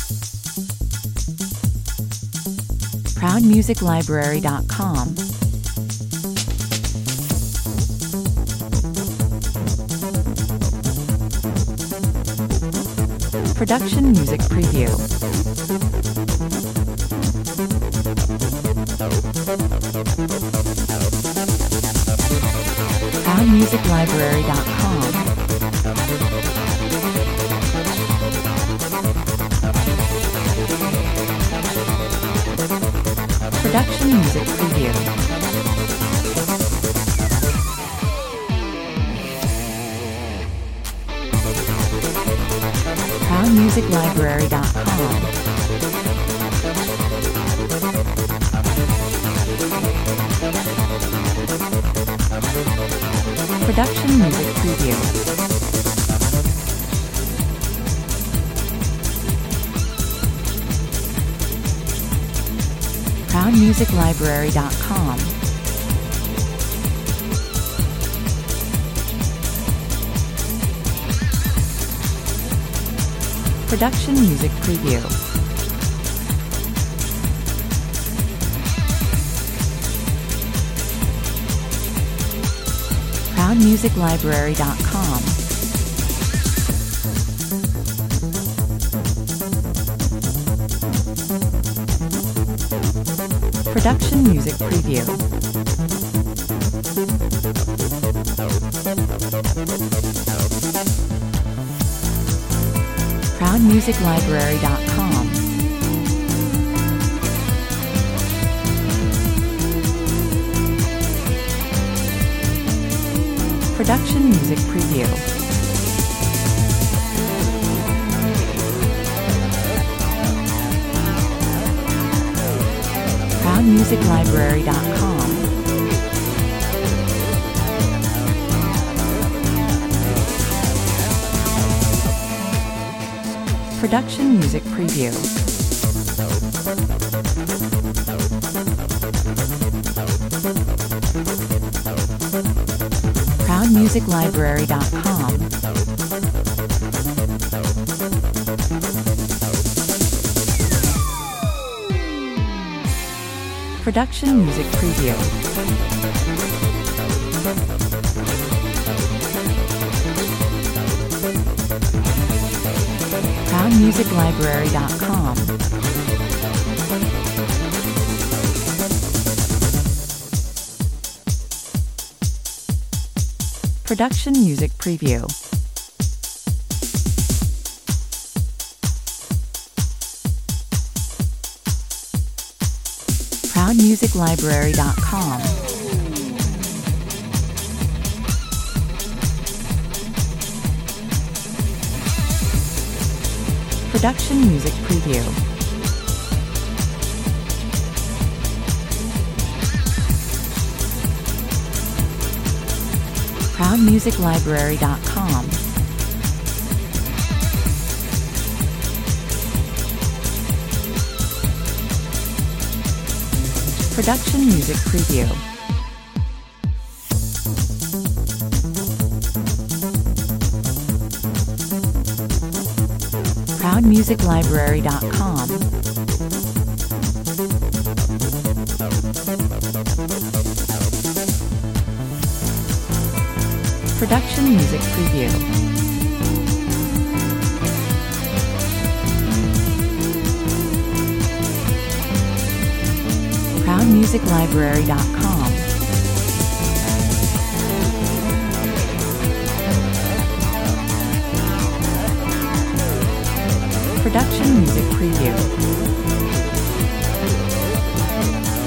ProudMusicLibrary.com. Production Music Preview. ProudMusicLibrary.com. Production Music Preview. ProudMusicLibrary.com. Production Music Preview. ProudMusicLibrary.com. Production Music Preview. ProudMusicLibrary.com. Production Music Preview. ProudMusicLibrary.com. Production Music Preview. ProudMusicLibrary.com. Production Music Preview. ProudMusicLibrary.com. Production Music Preview. ProudMusicLibrary.com. Production Music Preview. ProudMusicLibrary.com. Production Music Preview. ProudMusicLibrary.com. Production Music Preview. ProudMusicLibrary.com. Production Music Preview. ProudMusicLibrary.com. Production Music Preview.